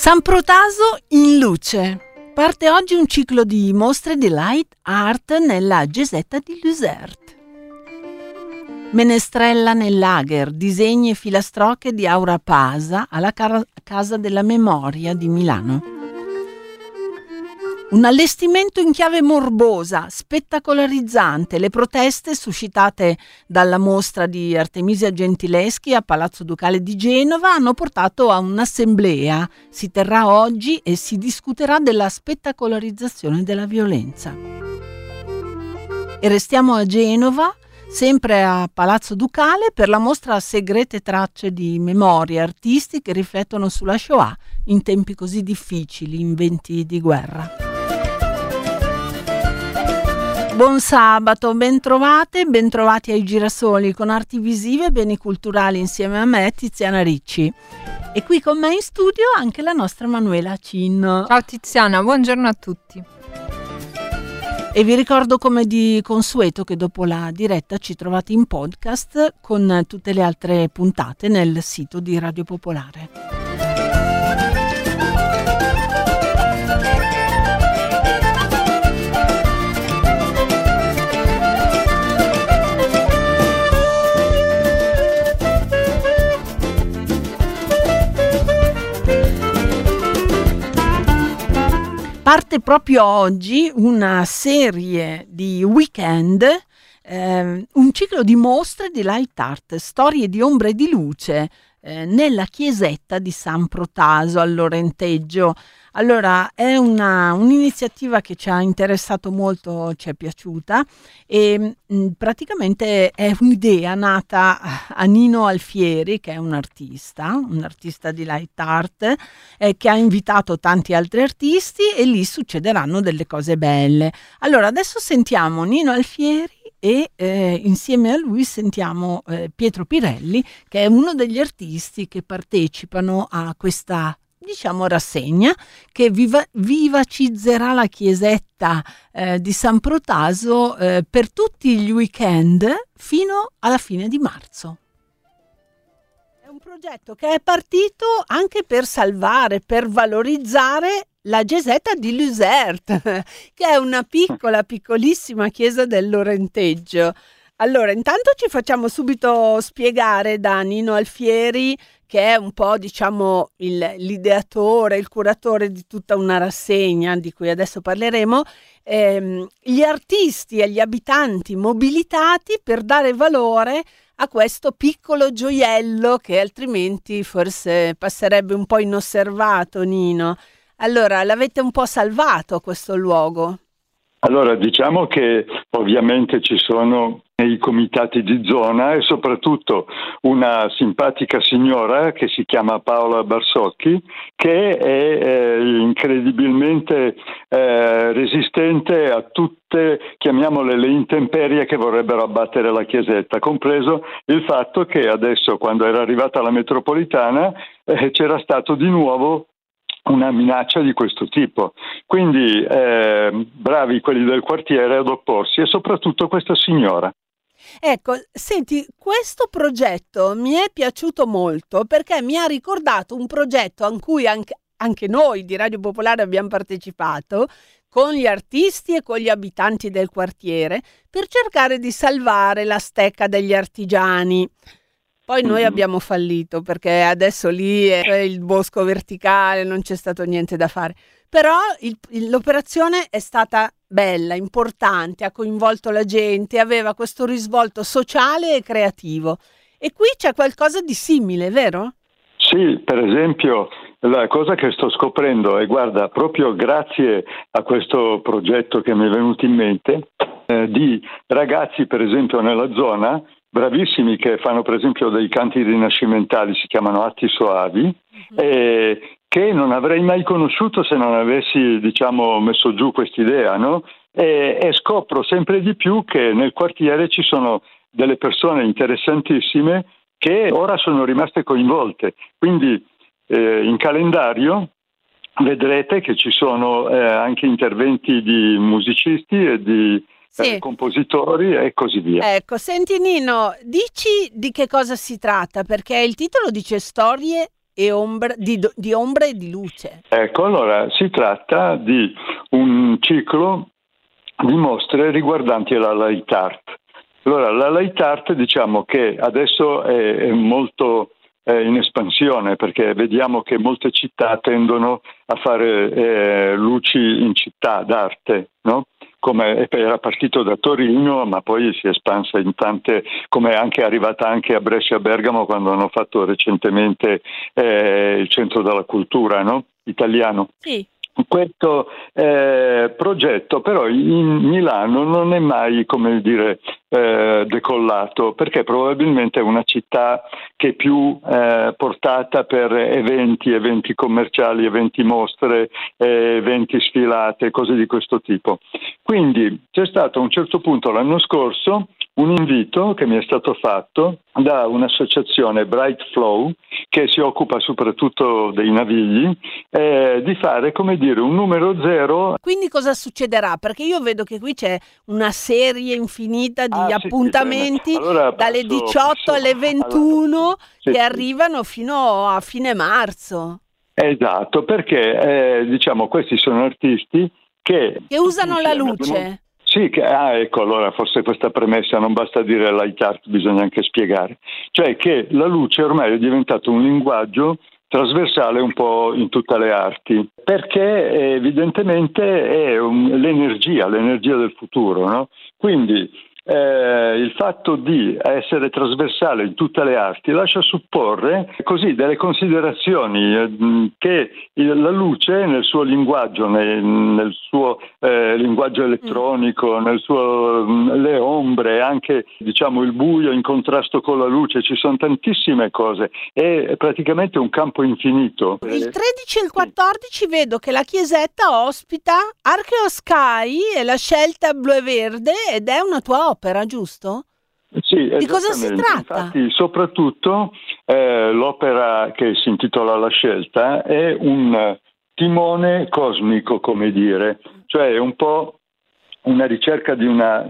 San Protaso in luce. Parte oggi un ciclo di mostre di light art nella Gesetta di Luzerte. Menestrella nel lager, disegni e filastrocche di Aura Pasa alla Casa della Memoria di Milano. Un allestimento in chiave morbosa, spettacolarizzante. Le proteste suscitate dalla mostra di Artemisia Gentileschi a Palazzo Ducale di Genova hanno portato a un'assemblea. Si terrà oggi e si discuterà della spettacolarizzazione della violenza. E restiamo a Genova, sempre a Palazzo Ducale, per la mostra Segrete tracce di memorie, artisti che riflettono sulla Shoah in tempi così difficili, in venti di guerra. Buon sabato, bentrovati ai Girasoli con arti visive e beni culturali insieme a me, Tiziana Ricci. E qui con me in studio anche la nostra Manuela Cin. Ciao Tiziana, buongiorno a tutti. E vi ricordo come di consueto che dopo la diretta ci trovate in podcast con tutte le altre puntate nel sito di Radio Popolare. Parte proprio oggi una serie di weekend, un ciclo di mostre di light art, storie di ombra e di luce, nella chiesetta di San Protaso al Lorenteggio. Allora, è un'iniziativa che ci ha interessato molto, ci è piaciuta e praticamente è un'idea nata a Nino Alfieri, che è un artista di light art, che ha invitato tanti altri artisti e lì succederanno delle cose belle. Allora, adesso sentiamo Nino Alfieri e insieme a lui sentiamo Pietro Pirelli, che è uno degli artisti che partecipano a questa rassegna che vivacizzerà la chiesetta di San Protaso per tutti gli weekend fino alla fine di marzo. È un progetto che è partito anche per salvare, per valorizzare la Gesetta di Luzerte, che è una piccolissima chiesa del Lorenteggio. Allora, intanto ci facciamo subito spiegare da Nino Alfieri, che è un po', l'ideatore, il curatore di tutta una rassegna di cui adesso parleremo, gli artisti e gli abitanti mobilitati per dare valore a questo piccolo gioiello che altrimenti forse passerebbe un po' inosservato, Nino. Allora, l'avete un po' salvato questo luogo? Allora, diciamo che ovviamente ci sono i comitati di zona e soprattutto una simpatica signora che si chiama Paola Barsocchi, che è incredibilmente resistente a tutte, chiamiamole, le intemperie che vorrebbero abbattere la chiesetta, compreso il fatto che adesso, quando era arrivata la metropolitana, c'era stato di nuovo una minaccia di questo tipo. Quindi bravi quelli del quartiere ad opporsi e soprattutto questa signora. Ecco, senti, questo progetto mi è piaciuto molto perché mi ha ricordato un progetto a cui anche noi di Radio Popolare abbiamo partecipato con gli artisti e con gli abitanti del quartiere per cercare di salvare la stecca degli artigiani. Poi noi abbiamo fallito perché adesso lì è il bosco verticale, non c'è stato niente da fare. Però l'operazione è stata bella, importante, ha coinvolto la gente, aveva questo risvolto sociale e creativo. E qui c'è qualcosa di simile, vero? Sì, per esempio la cosa che sto scoprendo, e guarda, proprio grazie a questo progetto che mi è venuto in mente, di ragazzi per esempio nella zona, bravissimi, che fanno per esempio dei canti rinascimentali, si chiamano Atti Soavi, che non avrei mai conosciuto se non avessi, messo giù quest'idea, no? E scopro sempre di più che nel quartiere ci sono delle persone interessantissime che ora sono rimaste coinvolte. Quindi in calendario vedrete che ci sono anche interventi di musicisti e di compositori e così via. Ecco, senti Nino, dici di che cosa si tratta, perché il titolo dice storie di ombra e di luce. Ecco, allora si tratta di un ciclo di mostre riguardanti la light art. Allora, la light art diciamo che adesso è molto in espansione, perché vediamo che molte città tendono a fare luci in città d'arte, no? Come era partito da Torino, ma poi si è espansa in tante, come è anche arrivata anche a Brescia e Bergamo quando hanno fatto recentemente il centro della cultura, no? Italiano. Sì. Questo progetto però in Milano non è mai, come dire, decollato, perché probabilmente è una città che è più portata per eventi commerciali, eventi mostre, eventi sfilate, cose di questo tipo. Quindi c'è stato a un certo punto l'anno scorso un invito che mi è stato fatto da un'associazione Bright Flow, che si occupa soprattutto dei navigli, di fare, come dire, un numero zero. Quindi cosa succederà? Perché io vedo che qui c'è una serie infinita di appuntamenti dalle 18 alle 21 che arrivano fino a fine marzo. Esatto, perché diciamo questi sono artisti che usano la luce. Sì, ecco, allora forse questa premessa non basta dire light art, bisogna anche spiegare. Cioè che la luce ormai è diventato un linguaggio trasversale un po' in tutte le arti, perché evidentemente è l'energia del futuro, no? Quindi il fatto di essere trasversale in tutte le arti lascia supporre così delle considerazioni che la luce nel suo linguaggio, nel suo linguaggio elettronico, le ombre, anche diciamo il buio in contrasto con la luce, ci sono tantissime cose, è praticamente un campo infinito. Il 13 e il 14 vedo che la chiesetta ospita Archeo Sky e la scelta blu e verde ed è una tua opera, giusto? Sì, di cosa si tratta? Infatti, soprattutto l'opera che si intitola La scelta è un timone cosmico, come dire, cioè è un po' una ricerca di una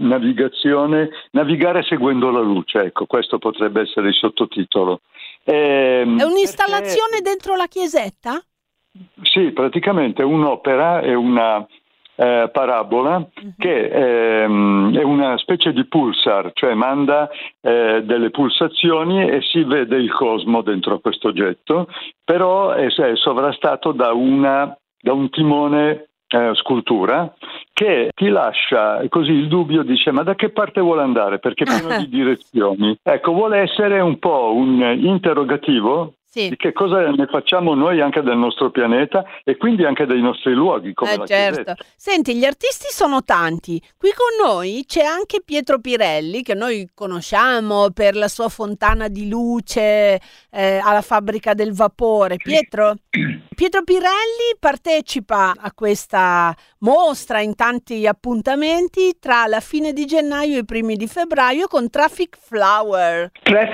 navigare seguendo la luce, ecco, questo potrebbe essere il sottotitolo. È un'installazione dentro la chiesetta? Sì, praticamente un'opera è una parabola che è una specie di pulsar, cioè manda delle pulsazioni e si vede il cosmo dentro questo oggetto, però è sovrastato da un timone scultura che ti lascia così il dubbio, dice ma da che parte vuole andare, perché è pieno di direzioni. Ecco, vuole essere un po' un interrogativo. Sì. Di che cosa ne facciamo noi anche del nostro pianeta e quindi anche dei nostri luoghi come la certo. Senti, gli artisti sono tanti. Qui con noi c'è anche Pietro Pirelli, che noi conosciamo per la sua fontana di luce alla fabbrica del vapore. Pietro Pirelli partecipa a questa mostra in tanti appuntamenti tra la fine di gennaio e i primi di febbraio con Traffic Flowers.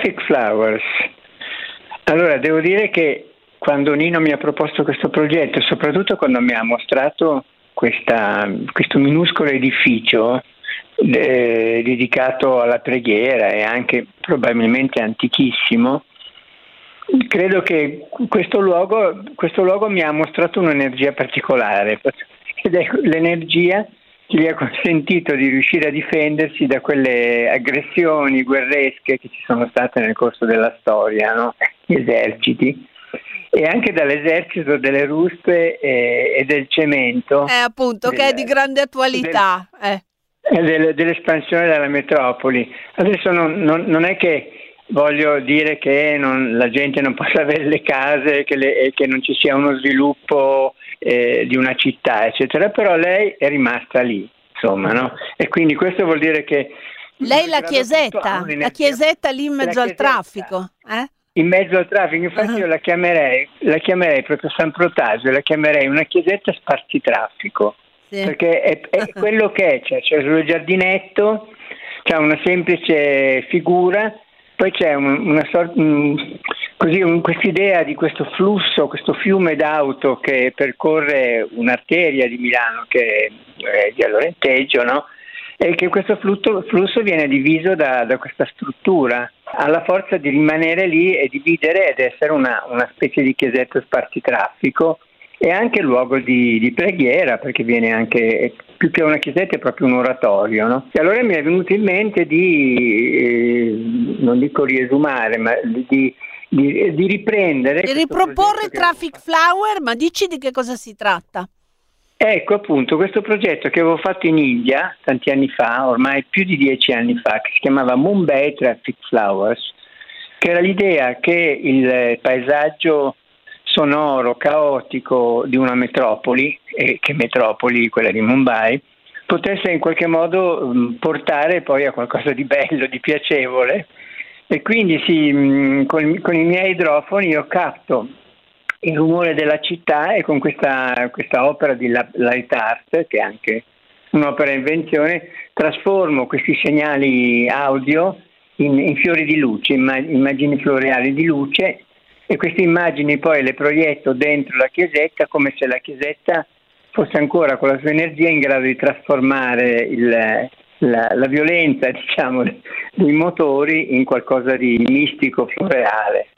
Allora, devo dire che quando Nino mi ha proposto questo progetto, soprattutto quando mi ha mostrato questo minuscolo edificio dedicato alla preghiera e anche probabilmente antichissimo, credo che questo luogo mi ha mostrato un'energia particolare, ed è l'energia che gli ha consentito di riuscire a difendersi da quelle aggressioni guerresche che ci sono state nel corso della storia, no? Gli eserciti, e anche dall'esercito delle ruspe e del cemento. Appunto, che è di grande attualità. Dell'espansione della metropoli. Adesso non è che voglio dire che la gente non possa avere le case e che non ci sia uno sviluppo di una città, eccetera, però lei è rimasta lì, insomma, no? E quindi questo vuol dire che lei la chiesetta lì in mezzo al traffico, in mezzo al traffico, infatti io la chiamerei proprio San Protásio, la chiamerei una chiesetta spartitraffico, sì. Perché è quello che è, c'è sullo giardinetto, c'è una semplice figura, poi c'è quest'idea di questo flusso, questo fiume d'auto che percorre un'arteria di Milano che è via Lorenteggio, no? E che questo flusso viene diviso da questa struttura ha la forza di rimanere lì e dividere ed essere una specie di chiesetta spartitraffico, e anche luogo di preghiera, perché viene anche, più che una chiesetta, è proprio un oratorio, no? E allora mi è venuto in mente di, non dico riesumare, ma di riprendere... Di riproporre Traffic Flower, ma dici di che cosa si tratta? Ecco, appunto, questo progetto che avevo fatto in India tanti anni fa, ormai più di 10 anni fa, che si chiamava Mumbai Traffic Flowers, che era l'idea che il paesaggio sonoro, caotico di una metropoli, e che metropoli, quella di Mumbai, potesse in qualche modo portare poi a qualcosa di bello, di piacevole. E quindi con i miei idrofoni io capto il rumore della città, e con questa opera di light art, che è anche un'opera invenzione, trasformo questi segnali audio in fiori di luce, immagini floreali di luce, e queste immagini poi le proietto dentro la chiesetta, come se la chiesetta fosse ancora con la sua energia in grado di trasformare la violenza, diciamo, dei motori in qualcosa di mistico, floreale.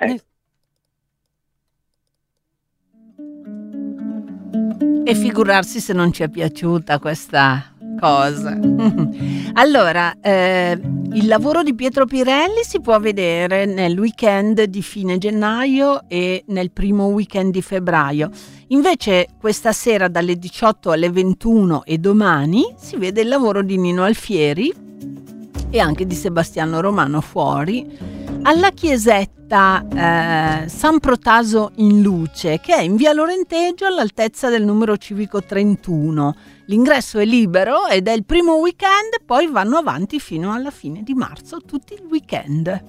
E figurarsi se non ci è piaciuta questa cosa. Allora, il lavoro di Pietro Pirelli si può vedere nel weekend di fine gennaio e nel primo weekend di febbraio. Invece questa sera dalle 18 alle 21 e domani si vede il lavoro di Nino Alfieri e anche di Sebastiano Romano fuori alla chiesetta San Protaso in Luce, che è in via Lorenteggio all'altezza del numero civico 31. L'ingresso è libero ed è il primo weekend, poi vanno avanti fino alla fine di marzo, tutti il weekend.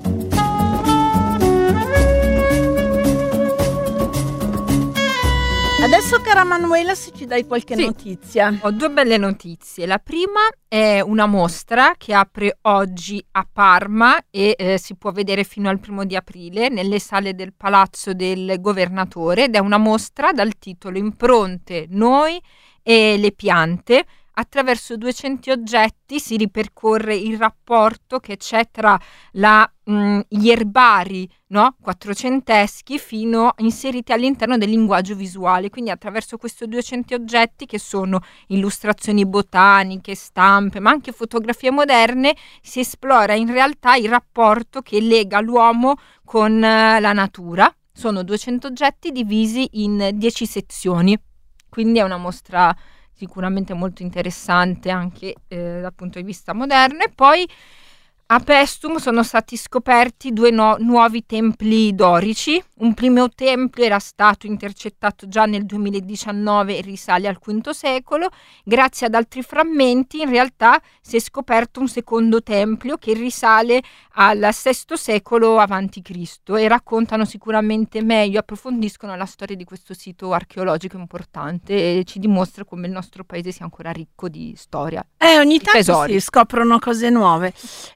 Adesso, cara Manuela, se ci dai qualche notizia. Ho due belle notizie. La prima è una mostra che apre oggi a Parma e si può vedere fino al 1 di aprile nelle sale del Palazzo del Governatore, ed è una mostra dal titolo Impronte, noi e le piante. Attraverso 200 oggetti si ripercorre il rapporto che c'è tra gli erbari, no? Quattrocenteschi, fino inseriti all'interno del linguaggio visuale. Quindi attraverso questi 200 oggetti, che sono illustrazioni botaniche, stampe, ma anche fotografie moderne, si esplora in realtà il rapporto che lega l'uomo con la natura. Sono 200 oggetti divisi in 10 sezioni, quindi è una mostra sicuramente molto interessante anche dal punto di vista moderno. E poi a Paestum sono stati scoperti due nuovi templi dorici. Un primo tempio era stato intercettato già nel 2019 e risale al V secolo. Grazie ad altri frammenti in realtà si è scoperto un secondo tempio che risale al VI secolo a.C. e raccontano sicuramente meglio, approfondiscono la storia di questo sito archeologico importante, e ci dimostra come il nostro paese sia ancora ricco di storia. Ogni tanto tesori. Si scoprono cose nuove.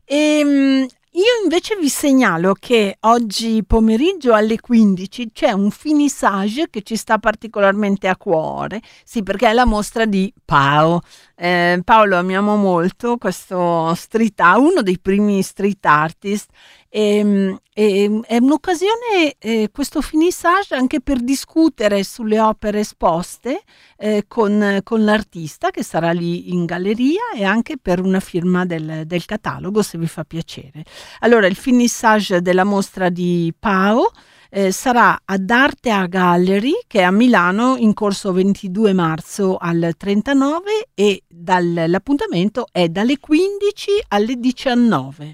Io invece vi segnalo che oggi pomeriggio alle 15 c'è un finissage che ci sta particolarmente a cuore, sì, perché è la mostra di Pao. Paolo amiamo molto, questo street art, uno dei primi street artist, è un'occasione questo finissage anche per discutere sulle opere esposte con l'artista che sarà lì in galleria, e anche per una firma del catalogo, se vi fa piacere. Allora, il finissage della mostra di Pao sarà ad Arte Gallery, che è a Milano, in corso 22 marzo al 39, e l'appuntamento è dalle 15 alle 19.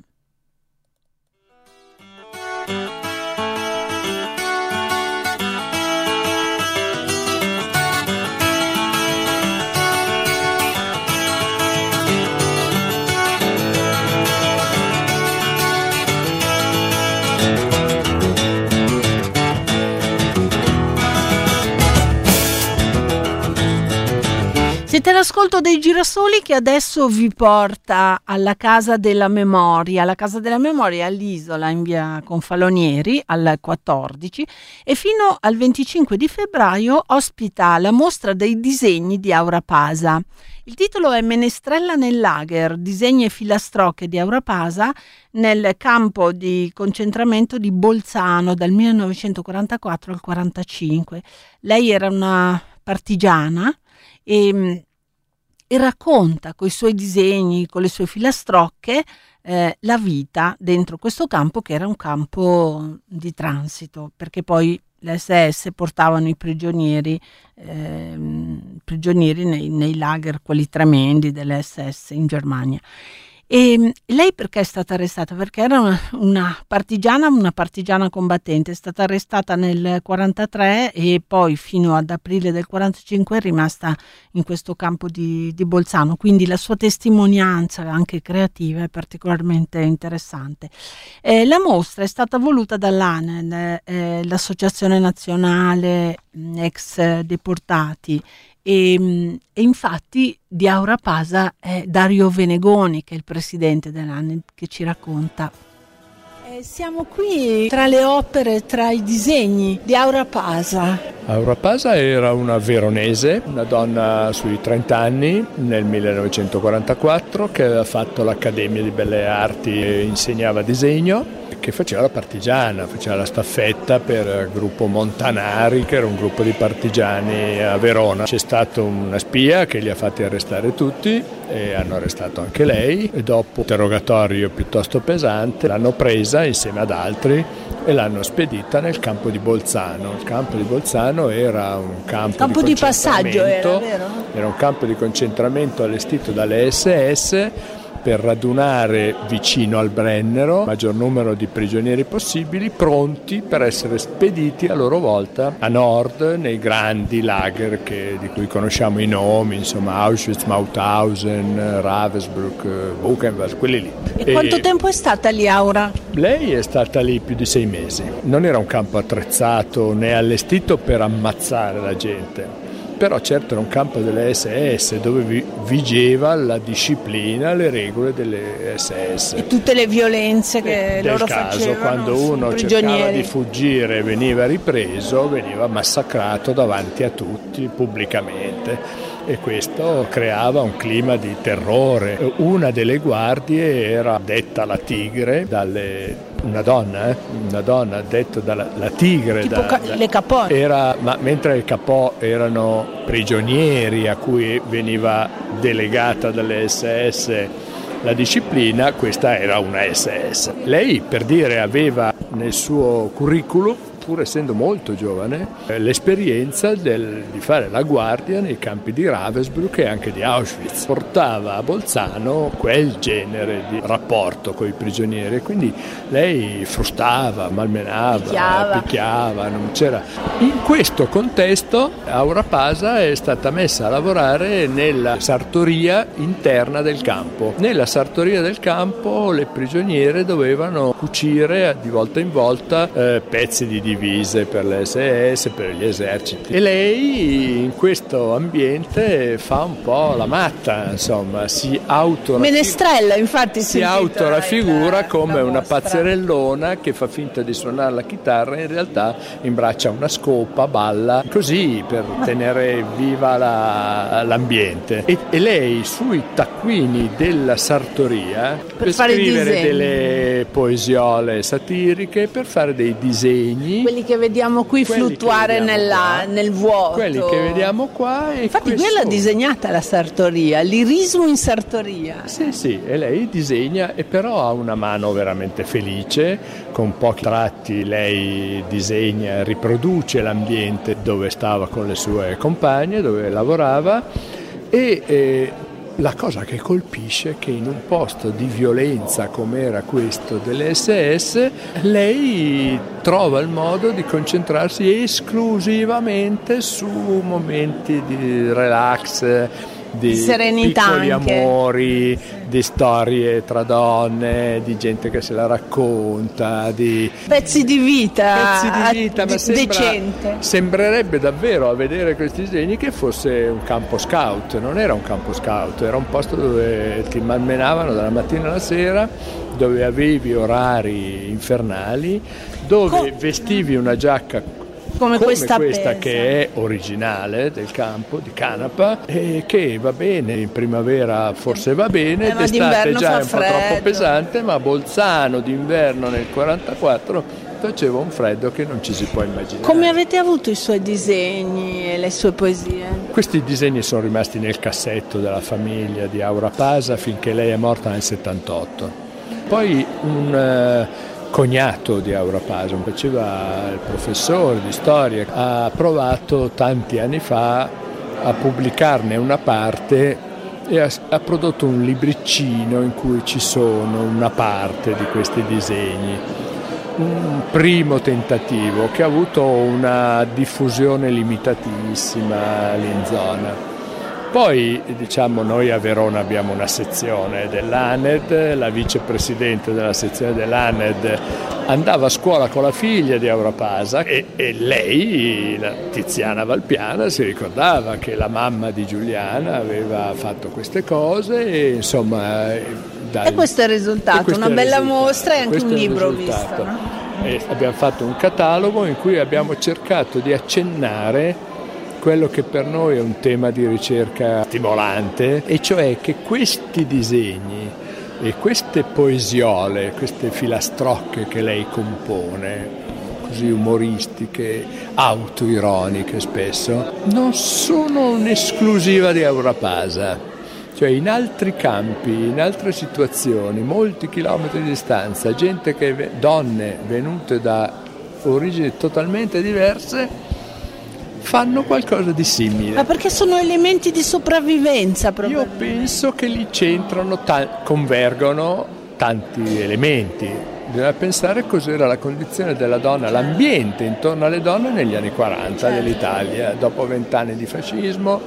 Siete l'ascolto dei Girasoli, che adesso vi porta alla Casa della Memoria. La Casa della Memoria all'Isola in via Confalonieri al 14 e fino al 25 di febbraio ospita la mostra dei disegni di Aura Pasa. Il titolo è Menestrella nel lager, disegni e filastrocche di Aura Pasa nel campo di concentramento di Bolzano dal 1944 al 1945. Lei era una partigiana e racconta con i suoi disegni, con le sue filastrocche, la vita dentro questo campo, che era un campo di transito, perché poi le SS portavano i prigionieri nei lager, quelli tremendi delle SS in Germania. E lei perché è stata arrestata? Perché era una partigiana combattente. È stata arrestata nel 43 e poi fino ad aprile del 45 è rimasta in questo campo di Bolzano, quindi la sua testimonianza anche creativa è particolarmente interessante. La mostra è stata voluta dall'ANEL, l'Associazione Nazionale Ex Deportati, e infatti di Aura Pasa è Dario Venegoni, che è il presidente dell'ANEL, che ci racconta. Siamo qui tra le opere, tra i disegni di Aura Pasa. Aura Pasa era una veronese, una donna sui 30 anni nel 1944, che aveva fatto l'Accademia di Belle Arti e insegnava disegno, che faceva la partigiana, faceva la staffetta per il gruppo Montanari, che era un gruppo di partigiani a Verona. C'è stata una spia che li ha fatti arrestare tutti e hanno arrestato anche lei, e dopo un interrogatorio piuttosto pesante l'hanno presa insieme ad altri e l'hanno spedita nel campo di Bolzano. Il campo di Bolzano era un campo di passaggio, era, vero? Era un campo di concentramento allestito dalle SS per radunare vicino al Brennero il maggior numero di prigionieri possibili, pronti per essere spediti a loro volta a nord nei grandi lager di cui conosciamo i nomi, insomma Auschwitz, Mauthausen, Ravensbrück, Buchenwald, quelli lì. E quanto tempo è stata lì Aura? Lei è stata lì più di 6 mesi. Non era un campo attrezzato né allestito per ammazzare la gente, però certo era un campo delle SS dove vigeva la disciplina, le regole delle SS. E tutte le violenze che loro facevano. Quando uno cercava di fuggire e veniva ripreso, veniva massacrato davanti a tutti pubblicamente, e questo creava un clima di terrore. Una delle guardie era detta la Tigre una donna detta la Tigre, le Capò. Ma mentre il Capò erano prigionieri a cui veniva delegata dalle SS la disciplina, questa era una SS. Lei, per dire, aveva nel suo curriculum, pur essendo molto giovane, l'esperienza di fare la guardia nei campi di Ravensbrück e anche di Auschwitz. Portava a Bolzano quel genere di rapporto con i prigionieri, quindi lei frustava, malmenava, picchiava, non c'era. In questo contesto Aura Pasa è stata messa a lavorare nella sartoria interna del campo. Nella sartoria del campo le prigioniere dovevano cucire di volta in volta pezzi di divise per le SS, per gli eserciti, e lei in questo ambiente fa un po' la matta, insomma, si autoraffigura come una pazzerellona che fa finta di suonare la chitarra, in realtà imbraccia una scopa, balla, così per tenere viva l'ambiente. E lei sui taccuini della sartoria per scrivere delle poesiole satiriche, per fare dei disegni, quelli che vediamo qui fluttuare nel vuoto, quelli che vediamo qua. E infatti quella disegnata la sartoria, l'irismo in sartoria. Sì, e lei disegna, e però ha una mano veramente felice, con pochi tratti lei disegna, riproduce l'ambiente dove stava con le sue compagne, dove lavorava, e la cosa che colpisce è che in un posto di violenza come era questo delle SS, lei trova il modo di concentrarsi esclusivamente su momenti di relax, di serenità, piccoli anche amori, di storie tra donne, di gente che se la racconta, di pezzi di vita, ma decente. sembrerebbe davvero, a vedere questi disegni, che fosse un campo scout. Non era un campo scout, era un posto dove ti malmenavano dalla mattina alla sera, dove avevi orari infernali, dove vestivi una giacca come questa che è originale del campo di canapa, e che va bene in primavera, forse va bene, d'estate già è un po' troppo pesante, ma a Bolzano d'inverno nel 1944 faceva un freddo che non ci si può immaginare. Come avete avuto i suoi disegni e le sue poesie? Questi disegni sono rimasti nel cassetto della famiglia di Aura Pasa finché lei è morta nel 78. Poi un cognato di Aura Pasa, faceva il professore di storia, ha provato tanti anni fa a pubblicarne una parte e ha prodotto un libricino in cui ci sono una parte di questi disegni. Un primo tentativo che ha avuto una diffusione limitatissima lì in zona. Poi, diciamo, noi a Verona abbiamo una sezione dell'ANED, la vicepresidente della sezione dell'ANED andava a scuola con la figlia di Aura Pasa e lei, la Tiziana Valpiana, si ricordava che la mamma di Giuliana aveva fatto queste cose e insomma... E questo è il risultato, una bella mostra e anche un libro visto, no? E abbiamo fatto un catalogo in cui abbiamo cercato di accennare quello che per noi è un tema di ricerca stimolante, e cioè che questi disegni e queste poesiole, queste filastrocche che lei compone, così umoristiche, autoironiche spesso, non sono un'esclusiva di Aura Pasa. Cioè in altri campi, in altre situazioni, molti chilometri di distanza, donne venute da origini totalmente diverse, fanno qualcosa di simile. Ma perché sono elementi di sopravvivenza, Io penso che lì c'entrano, convergono tanti elementi. Bisogna pensare cos'era la condizione della donna, l'ambiente intorno alle donne negli anni 40 dell'Italia, dopo 20 anni di fascismo,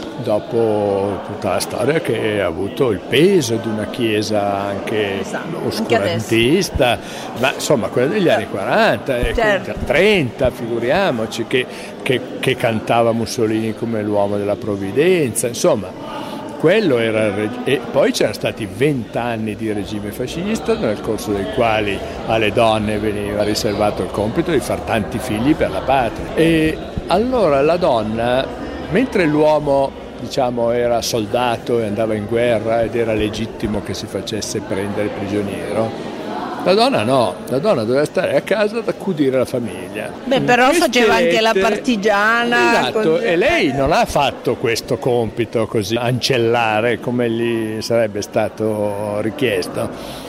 dopo tutta la storia che ha avuto il peso di una chiesa anche oscurantista, ma insomma quella degli anni 40 e 30, figuriamoci, che cantava Mussolini come l'uomo della provvidenza, insomma. Quello era e poi c'erano stati 20 anni di regime fascista, nel corso dei quali alle donne veniva riservato il compito di far tanti figli per la patria. E allora la donna, mentre l'uomo, diciamo, era soldato e andava in guerra ed era legittimo che si facesse prendere prigioniero, la donna no, la donna doveva stare a casa ad accudire la famiglia. Però faceva anche la partigiana. Esatto, e lei non ha fatto questo compito così ancellare come gli sarebbe stato richiesto.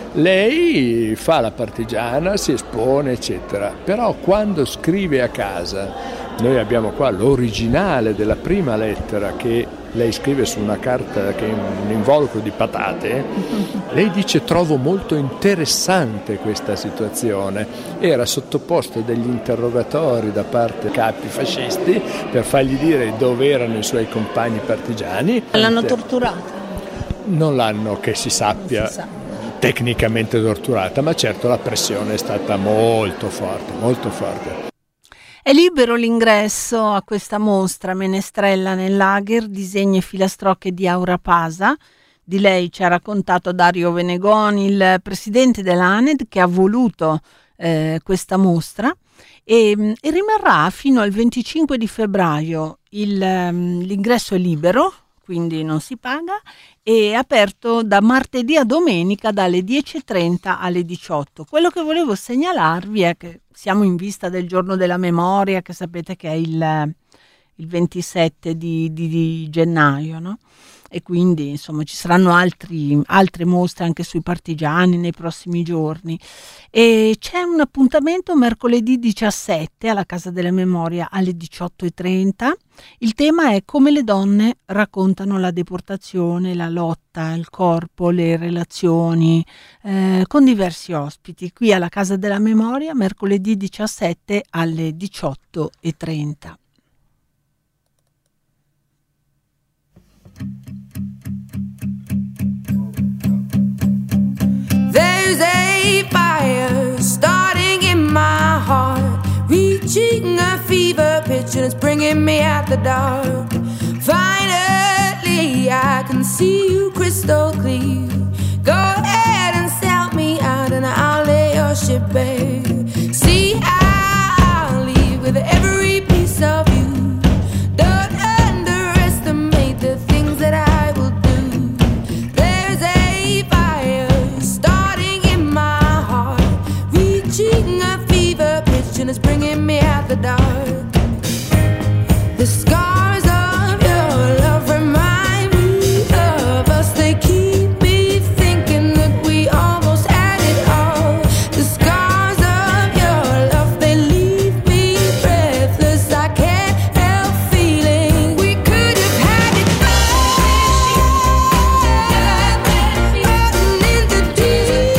Lei fa la partigiana, si espone, eccetera. Però quando scrive a casa, noi abbiamo qua l'originale della prima lettera che lei scrive su una carta che è un involucro di patate. Lei dice: trovo molto interessante questa situazione. Era sottoposto a degli interrogatori da parte dei capi fascisti per fargli dire dove erano i suoi compagni partigiani. L'hanno torturata? Non l'hanno, che si sappia, tecnicamente torturata, ma certo la pressione è stata molto forte, molto forte. È libero l'ingresso a questa mostra Menestrella nel lager, disegni e filastrocche di Aura Pasa. Di lei ci ha raccontato Dario Venegoni, il presidente dell'ANED, che ha voluto questa mostra e rimarrà fino al 25 di febbraio. L'ingresso è libero, quindi non si paga, e è aperto da martedì a domenica dalle 10:30 alle 18. Quello che volevo segnalarvi è che siamo in vista del giorno della memoria, che sapete che è il 27 di gennaio, no? E quindi insomma ci saranno altre mostre anche sui partigiani nei prossimi giorni. E c'è un appuntamento mercoledì 17 alla Casa della Memoria alle 18:30. Il tema è come le donne raccontano la deportazione, la lotta, il corpo, le relazioni, con diversi ospiti qui alla Casa della Memoria mercoledì 17 alle 18:30. bringing me out the dark. Finally, I can see you crystal clear. Go ahead and sell me out and I'll lay your ship bare. See, I'll leave with every piece of you. Don't underestimate the things that I will do. There's a fire starting in my heart, reaching a fever pitch and it's bringing me out the dark. The scars of your love remind me of us. They keep me thinking that we almost had it all. The scars of your love, they leave me breathless. I can't help feeling we could have had it all. In the deep,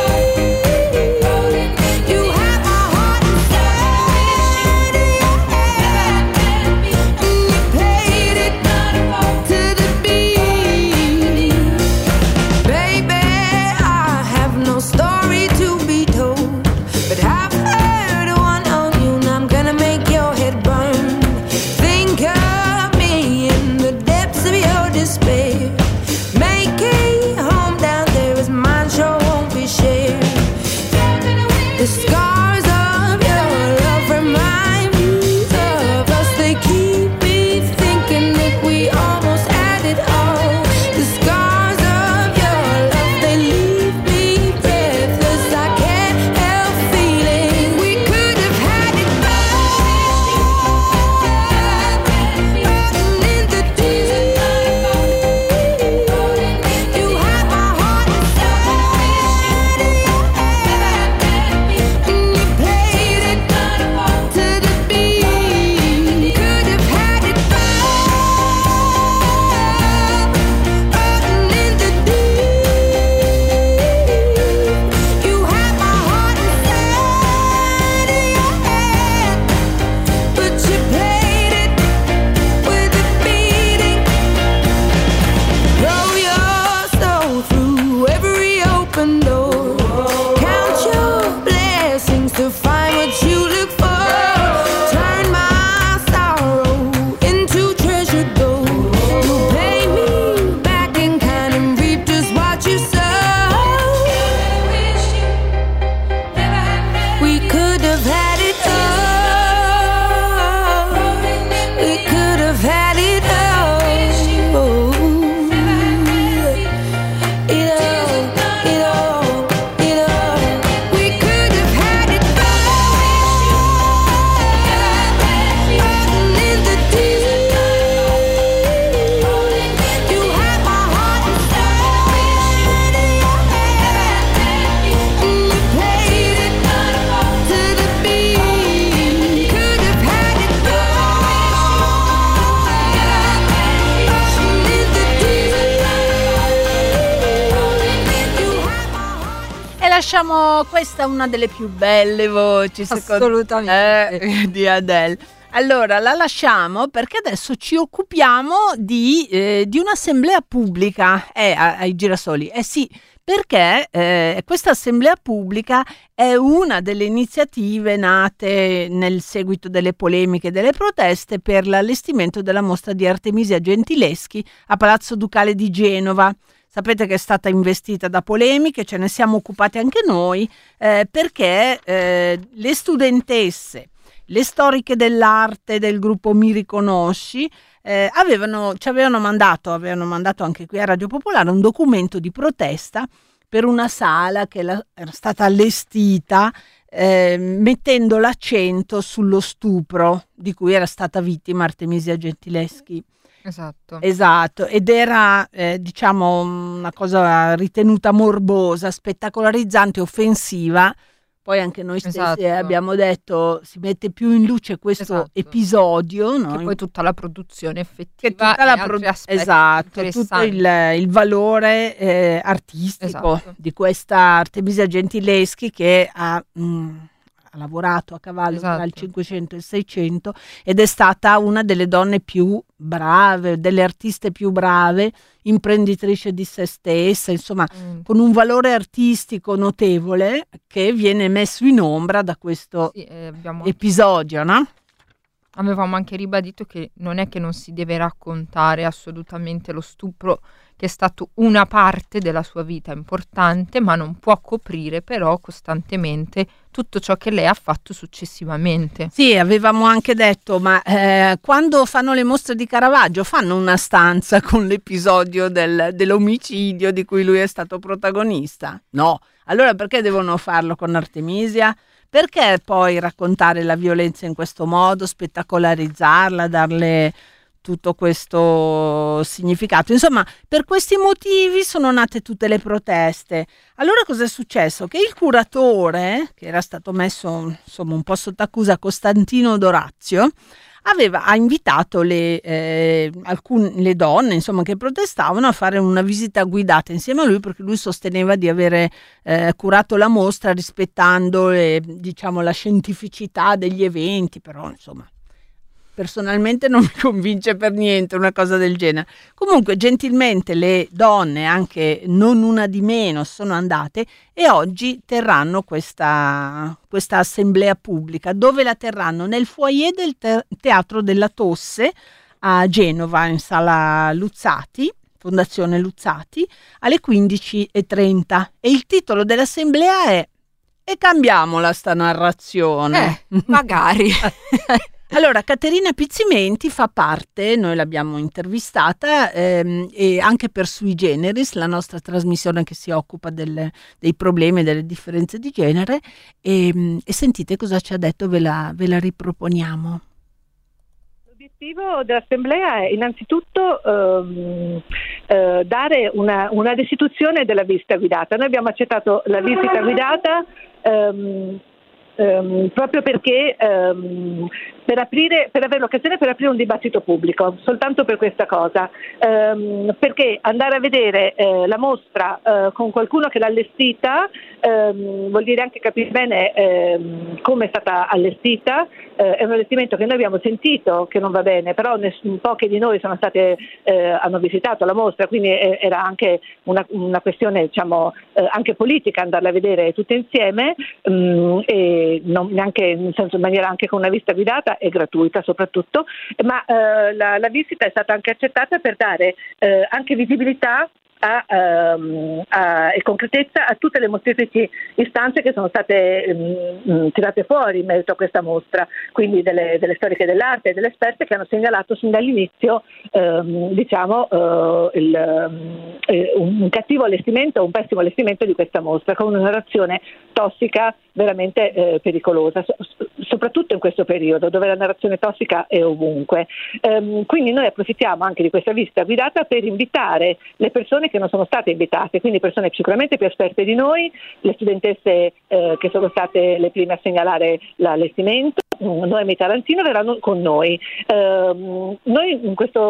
you have my heart inside of your hand, and you played it to the beat. Baby, I have no story to be told, but I've heard one on you and I'm gonna make your head burn. Think of me in the depths of your despair. Make a home down there as mine sure won't be shared. The scars of your love remind me of us. They keep me thinking that we almost had it all. The scars of your love, they leave me breathless. I can't help feeling we could have had it all. In the deep, you have my heart inside of your hand, and you played it to the beat. Could have had it all. In the deep, you have my heart inside of your hand, but you played it with a beating. Throw your soul through every open door. Count your blessings to find what you look for. Turn my sorrow into treasure gold. You pay me back in kind and reap just what you sow. We could have had it all. We could have had it all. It all. We could have had it all. In the deep, you have my heart inside of your hand, and you played it to the beat. Could have had it all. In the deep, you have my heart. E lasciamo questa una delle più belle voci Assolutamente. di Adele. Allora la lasciamo perché adesso ci occupiamo di un'assemblea pubblica ai Girasoli. Sì, perché questa assemblea pubblica è una delle iniziative nate nel seguito delle polemiche e delle proteste per l'allestimento della mostra di Artemisia Gentileschi a Palazzo Ducale di Genova. Sapete che è stata investita da polemiche, ce ne siamo occupati anche noi, perché le studentesse, le storiche dell'arte del gruppo Mi Riconosci ci avevano mandato anche qui a Radio Popolare un documento di protesta per una sala che era stata allestita mettendo l'accento sullo stupro di cui era stata vittima Artemisia Gentileschi. Esatto, ed era diciamo una cosa ritenuta morbosa, spettacolarizzante, offensiva. Poi anche noi stessi abbiamo detto si mette più in luce questo episodio, no? Che poi tutta la produzione effettiva e altri aspetti tutto il valore artistico di questa Artemisia Gentileschi che ha lavorato a cavallo tra il 500 e il 600 ed è stata una delle donne più brave, delle artiste più brave, imprenditrice di se stessa, insomma con un valore artistico notevole che viene messo in ombra da questo episodio, no? avevamo anche ribadito che non è che non si deve raccontare assolutamente lo stupro, che è stato una parte della sua vita importante, ma non può coprire però costantemente tutto ciò che lei ha fatto successivamente. Sì, avevamo anche detto, ma quando fanno le mostre di Caravaggio fanno una stanza con l'episodio dell'omicidio di cui lui è stato protagonista? No. Allora perché devono farlo con Artemisia? Perché poi raccontare la violenza in questo modo, spettacolarizzarla, darle tutto questo significato? Insomma, per questi motivi sono nate tutte le proteste. Allora cosa è successo? Che il curatore, che era stato messo insomma un po' sotto accusa, Costantino Dorazio, ha invitato le donne insomma che protestavano a fare una visita guidata insieme a lui, perché lui sosteneva di avere curato la mostra rispettando diciamo la scientificità degli eventi, però insomma personalmente non mi convince per niente una cosa del genere. Comunque gentilmente le donne, anche non una di meno, sono andate e oggi terranno questa assemblea pubblica. Dove la terranno? Nel foyer del Teatro della Tosse a Genova, in sala Luzzati, Fondazione Luzzati, alle 15:30. E il titolo dell'assemblea è "E cambiamola sta narrazione". Magari. Allora, Caterina Pizzimenti fa parte, noi l'abbiamo intervistata, e anche per Sui Generis, la nostra trasmissione che si occupa dei problemi e delle differenze di genere, e sentite cosa ci ha detto, ve la riproponiamo. L'obiettivo dell'assemblea è innanzitutto dare una restituzione della visita guidata. Noi abbiamo accettato la visita guidata proprio perché per avere l'occasione per aprire un dibattito pubblico, soltanto per questa cosa, perché andare a vedere la mostra con qualcuno che l'ha allestita vuol dire anche capire bene come è stata allestita. È un allestimento che noi abbiamo sentito che non va bene, però pochi di noi hanno visitato la mostra, quindi era anche una questione, diciamo, anche politica andarla a vedere tutte insieme, e non neanche in maniera anche con una visita guidata e gratuita soprattutto, ma la visita è stata anche accettata per dare anche visibilità e concretezza a tutte le molteplici istanze che sono state tirate fuori in merito a questa mostra, quindi delle storiche dell'arte e delle esperte che hanno segnalato sin dall'inizio un cattivo allestimento, un pessimo allestimento di questa mostra, con una narrazione tossica veramente pericolosa, soprattutto in questo periodo dove la narrazione tossica è ovunque. Quindi noi approfittiamo anche di questa visita guidata per invitare le persone che non sono state invitate, quindi persone sicuramente più esperte di noi, le studentesse che sono state le prime a segnalare l'allestimento, Noemi Tarantino, verranno con noi. Noi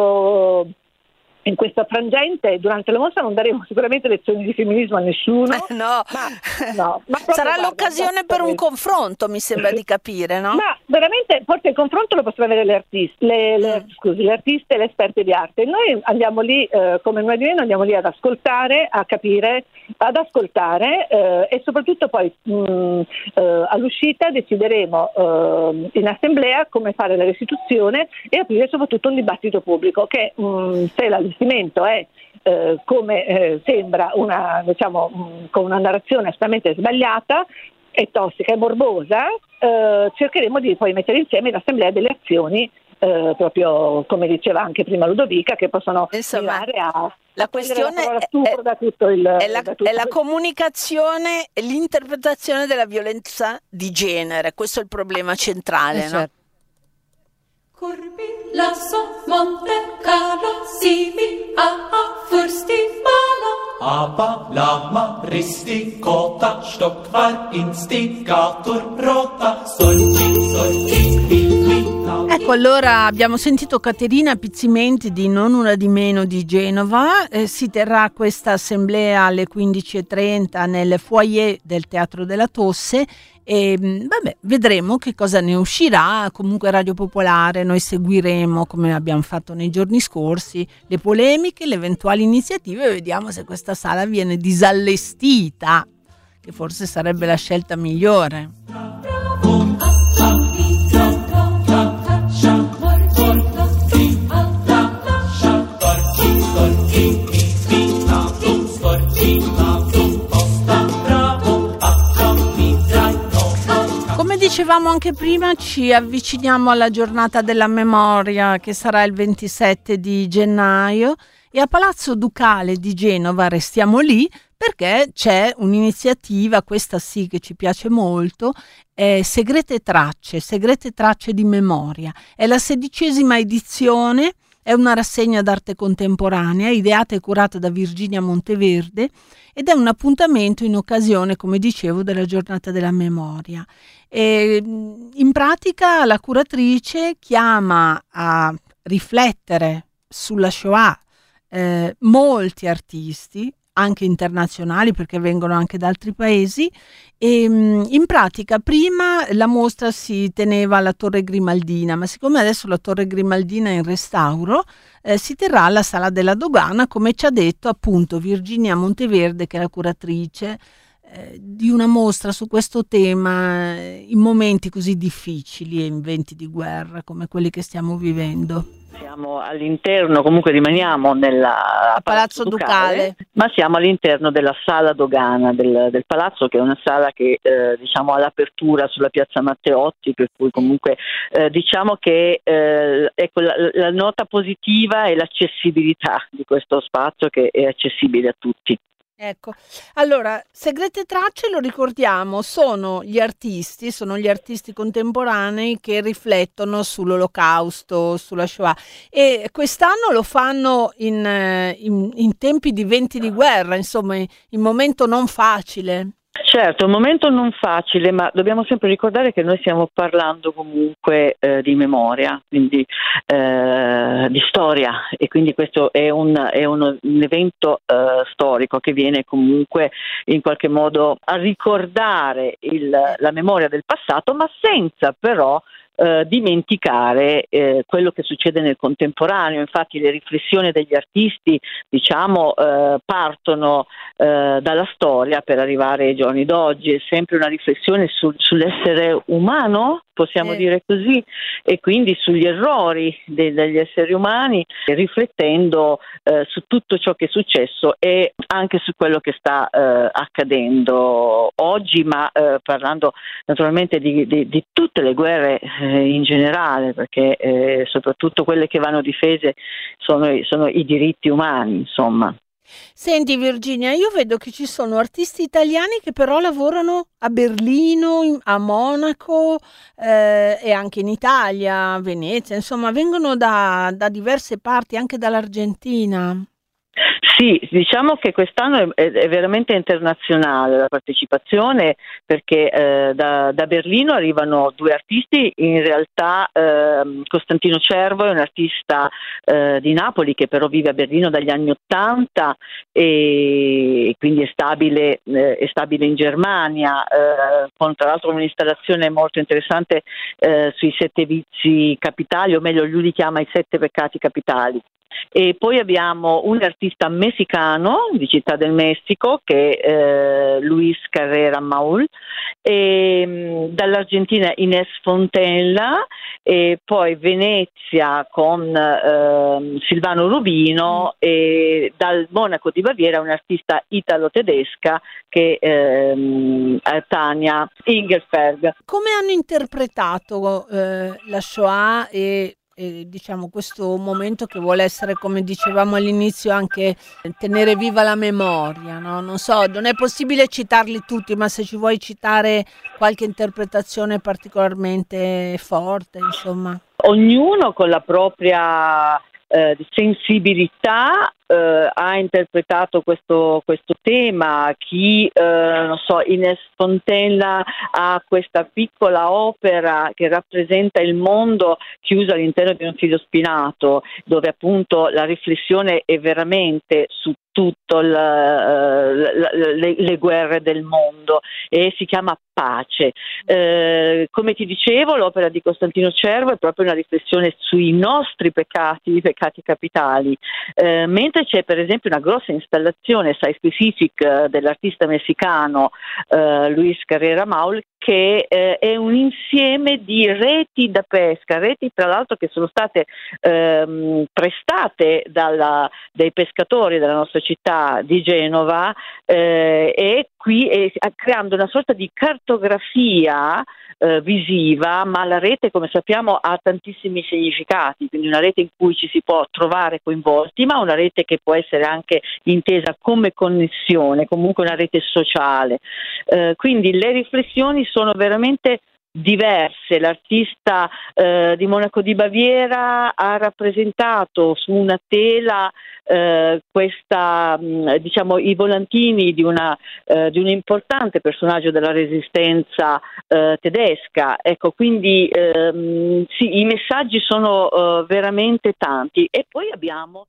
in questo frangente, durante la mostra, non daremo sicuramente lezioni di femminismo a nessuno. No, ma sarà l'occasione per un confronto, mi sembra di capire, no? Ma veramente, forse il confronto lo possono avere le artiste e le esperte di arte. Noi andiamo lì, come noi andiamo lì ad ascoltare, a capire, ad ascoltare, e soprattutto poi all'uscita decideremo in assemblea come fare la restituzione e aprire soprattutto un dibattito pubblico che se l'allestimento è come sembra con una narrazione assolutamente sbagliata e tossica e morbosa, cercheremo di poi mettere insieme l'assemblea delle azioni proprio come diceva anche prima Ludovica, che possono mirare a la questione è la comunicazione e l'interpretazione della violenza di genere. Questo è il problema centrale, no? Corbi lasso Monte Carlo simi a fursti mala. Aber lama risti kota stockvar instigator rota sorgi Ecco, allora abbiamo sentito Caterina Pizzimenti di Non Una di Meno di Genova. Si terrà questa assemblea alle 15:30 nel foyer del Teatro della Tosse e vedremo che cosa ne uscirà. Comunque Radio Popolare noi seguiremo, come abbiamo fatto nei giorni scorsi, le polemiche, le eventuali iniziative, e vediamo se questa sala viene disallestita, che forse sarebbe la scelta migliore. dicevamo anche prima, ci avviciniamo alla giornata della memoria che sarà il 27 di gennaio e a Palazzo Ducale di Genova restiamo lì perché c'è un'iniziativa, questa sì che ci piace molto, Segrete Tracce di Memoria. È la 16ª edizione. È una rassegna d'arte contemporanea ideata e curata da Virginia Monteverde ed è un appuntamento in occasione, come dicevo, della giornata della memoria. In pratica la curatrice chiama a riflettere sulla Shoah molti artisti, anche internazionali perché vengono anche da altri paesi, e in pratica prima la mostra si teneva alla Torre Grimaldina, ma siccome adesso la Torre Grimaldina è in restauro, si terrà alla Sala della Dogana, come ci ha detto appunto Virginia Monteverde, che è la curatrice di una mostra su questo tema in momenti così difficili e in venti di guerra come quelli che stiamo vivendo. Siamo all'interno, comunque rimaniamo a Palazzo Ducale, ma siamo all'interno della sala dogana del palazzo, che è una sala che diciamo ha l'apertura sulla piazza Matteotti, per cui comunque diciamo che ecco, la nota positiva è l'accessibilità di questo spazio, che è accessibile a tutti. Ecco, allora, Segrete Tracce, lo ricordiamo, sono gli artisti contemporanei che riflettono sull'Olocausto, sulla Shoah, e quest'anno lo fanno in tempi di venti di guerra, insomma, in momento non facile. Certo, è un momento non facile, ma dobbiamo sempre ricordare che noi stiamo parlando comunque di memoria, quindi di storia, e quindi questo è un evento storico che viene comunque in qualche modo a ricordare la memoria del passato, ma senza però dimenticare quello che succede nel contemporaneo. Infatti le riflessioni degli artisti, diciamo, partono dalla storia per arrivare ai giorni d'oggi. È sempre una riflessione sull'essere umano, possiamo dire così, e quindi sugli errori degli esseri umani, riflettendo su tutto ciò che è successo e anche su quello che sta accadendo oggi, ma parlando naturalmente di tutte le guerre in generale, perché soprattutto quelle che vanno difese sono i diritti umani, insomma. Senti Virginia, io vedo che ci sono artisti italiani che però lavorano a Berlino, a Monaco e anche in Italia, a Venezia, insomma vengono da diverse parti, anche dall'Argentina. Sì, diciamo che quest'anno è veramente internazionale la partecipazione, perché da Berlino arrivano due artisti, in realtà Costantino Cervo è un artista di Napoli che però vive a Berlino dagli anni '80 e quindi è stabile in Germania, con tra l'altro un'installazione molto interessante sui 7 vizi capitali, o meglio lui li chiama i 7 peccati capitali. E poi abbiamo un artista messicano di Città del Messico che è Luis Carrera Maul, e dall'Argentina Inés Fontella, e poi Venezia con Silvano Rubino, e dal Monaco di Baviera un'artista italo-tedesca che è Tania Ingelferg. Come hanno interpretato la Shoah e diciamo questo momento che vuole essere, come dicevamo all'inizio, anche tenere viva la memoria, no? Non so, non è possibile citarli tutti, ma se ci vuoi citare qualche interpretazione particolarmente forte, insomma. Ognuno con la propria sensibilità ha interpretato questo tema. Chi non so, Ines Fontella ha questa piccola opera che rappresenta il mondo chiuso all'interno di un filo spinato, dove appunto la riflessione è veramente su tutto le guerre del mondo, e si chiama Pace. Come ti dicevo, l'opera di Costantino Cervo è proprio una riflessione sui nostri peccati, i peccati capitali, mentre c'è per esempio una grossa installazione site specific dell'artista messicano Luis Carrera Maul, che è un insieme di reti da pesca, reti tra l'altro che sono state prestate dai pescatori della nostra città di Genova, e qui creando una sorta di cartografia visiva, ma la rete, come sappiamo, ha tantissimi significati, quindi una rete in cui ci si può trovare coinvolti, ma una rete che può essere anche intesa come connessione, comunque una rete sociale. Quindi le riflessioni sono veramente diverse. L'artista di Monaco di Baviera ha rappresentato su una tela questa, diciamo, i volantini di un importante personaggio della resistenza tedesca. Ecco, quindi sì, i messaggi sono veramente tanti. E poi abbiamo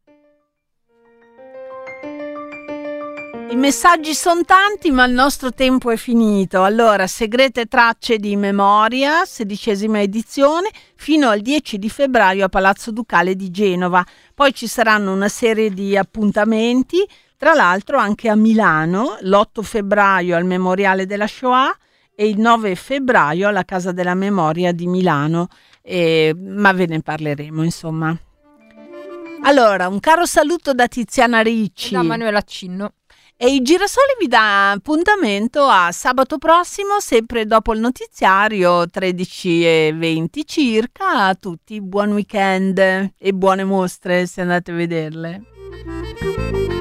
I messaggi sono tanti, ma il nostro tempo è finito. Allora, Segrete tracce di memoria, 16ª edizione, fino al 10 di febbraio a Palazzo Ducale di Genova. Poi ci saranno una serie di appuntamenti, tra l'altro anche a Milano, l'8 febbraio al Memoriale della Shoah e il 9 febbraio alla Casa della Memoria di Milano, ma ve ne parleremo, insomma. Allora, un caro saluto da Tiziana Ricci. Da Manuela Cinno. E il Girasole vi dà appuntamento a sabato prossimo, sempre dopo il notiziario, 13:20 circa. A tutti buon weekend e buone mostre se andate a vederle.